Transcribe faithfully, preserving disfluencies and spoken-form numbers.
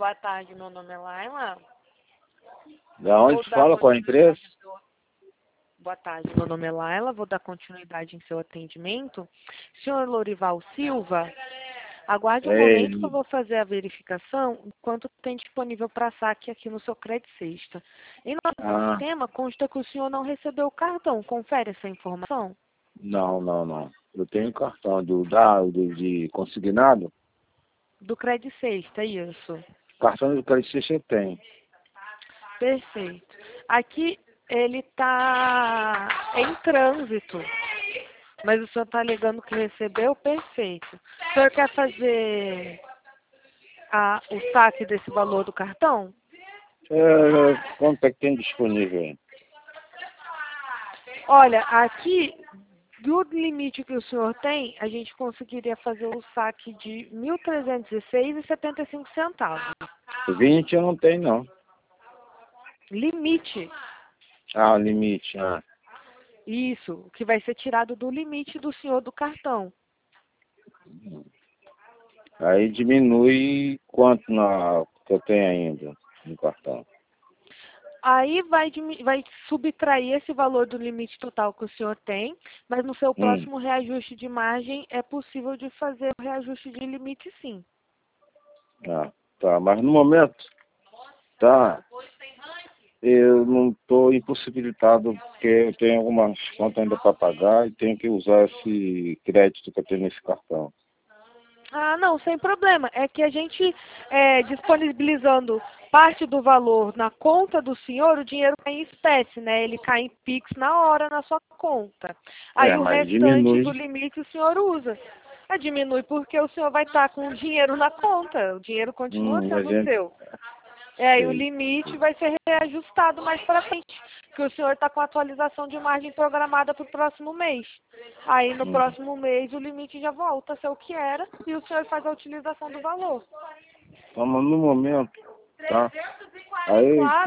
Boa tarde, meu nome é Laila. Da onde Vou se dar fala com a empresa? continuidade em seu- Boa tarde, meu nome é Laila. Vou dar continuidade em seu atendimento. Senhor Lorival Silva, aguarde um É momento que eu ele. vou fazer a verificação enquanto tem disponível para saque aqui no seu Credit Sexta. Em nosso Ah, sistema consta que o senhor não recebeu o cartão. Confere essa informação? não, não, não. Eu tenho cartão do, da, do de consignado. Do Credit Sexta, é isso. Cartão do Credit eu tenho. Perfeito. Aqui ele está em trânsito, mas o senhor está alegando que recebeu? Perfeito. O senhor quer fazer a, o saque desse valor do cartão? É, quanto é que tem disponível aí? Olha, aqui, do limite que o senhor tem, a gente conseguiria fazer o saque de mil trezentos e seis reais e setenta e cinco centavos. vinte eu não tenho, não. Limite. Ah, limite. Ah. Isso, que vai ser tirado do limite do senhor do cartão. Aí diminui quanto na, que eu tenho ainda no cartão. Aí vai, dimi- vai subtrair esse valor do limite total que o senhor tem, mas no seu Hum. próximo reajuste de margem é possível de fazer o reajuste de limite, sim. Ah, tá. Mas no momento, tá. Eu não estou impossibilitado porque eu tenho algumas contas ainda para pagar e tenho que usar esse crédito que eu tenho nesse cartão. Ah, não, sem problema. É que a gente, é, disponibilizando parte do valor na conta do senhor, o dinheiro cai em espécie, né? Ele cai em Pix na hora na sua conta. Aí É, o mas restante do diminui. limite o senhor usa. Ah, diminui porque o senhor vai estar com o dinheiro na conta. O dinheiro continua Hum, a sendo gente seu. É, e o sei. limite vai ser reajustado mais para frente, porque o senhor está com a atualização de margem programada para o próximo mês. Aí no Hum. próximo mês o limite já volta a ser o que era e o senhor faz a utilização do valor. Então, mas no momento, tá? Aí Claro.